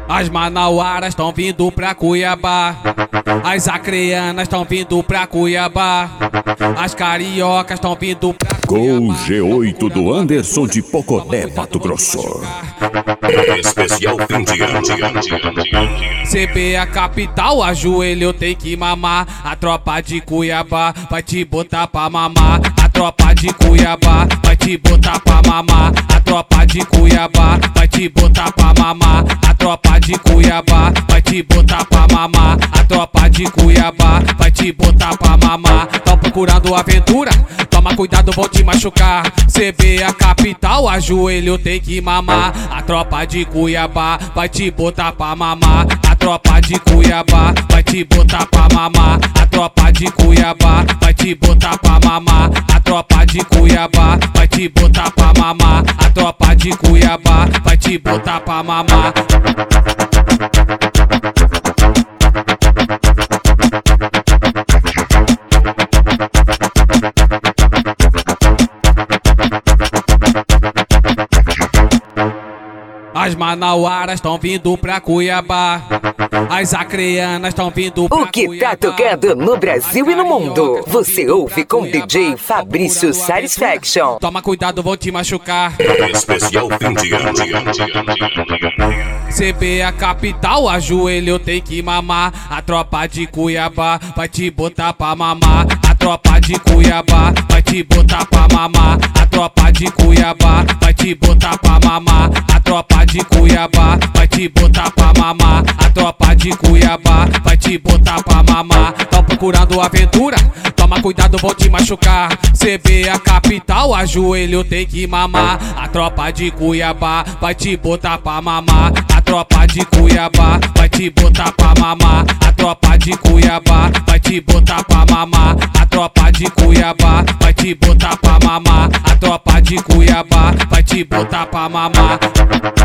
As manauaras estão vindo pra Cuiabá, as acreanas estão vindo pra Cuiabá, as cariocas estão vindo pra Cuiabá. Com o G8 do Anderson de Poconé, Mato Grosso. Especial fim de ano. CB a capital, ajoelho eu tenho que mamar. A tropa de Cuiabá vai te botar pra mamar. A tropa de Cuiabá vai te botar pra mamar. A tropa de Cuiabá vai te botar pra mamar. A tropa de Cuiabá vai te botar pra mamar. A tropa de Cuiabá vai te botar pra mamar. Tão procurando aventura? Toma cuidado, vão te machucar. CB a capital, ajoelho tem que mamar. A tropa de Cuiabá vai te botar pra mamar. A tropa de Cuiabá vai te botar pra mamar. A tropa de Cuiabá vai te botar pra mamar. A tropa de Cuiabá vai te botar pra mamar. A tropa de Cuiabá vai te botar pra mamar. As manauaras estão vindo pra Cuiabá, as acreanas estão vindo pra Cuiabá. O que tá tocando no Brasil e no mundo, você ouve com DJ Fabrício Satisfaction. Toma cuidado, vão te machucar. Especial fim de ano. CB a capital, ajoelho eu tenho que mamar. A tropa de Cuiabá vai te botar pra mamar. A tropa de Cuiabá vai te botar pra mamar. A tropa de Cuiabá vai te botar pra mamar. A tropa de Cuiabá vai te botar pra mamar. A tropa de Cuiabá vai te botar pra mamar. Tão procurando aventura? Toma cuidado, vão te machucar. CB a capital, ajoelho tem que mamar. A tropa de Cuiabá vai te botar pra mamar. A tropa de Cuiabá vai te botar pra mamar. A tropa de Cuiabá vai te botar pra mamar. A tropa de Cuiabá vai te botar pra mamar. A tropa de Cuiabá vai te botar pra mamar.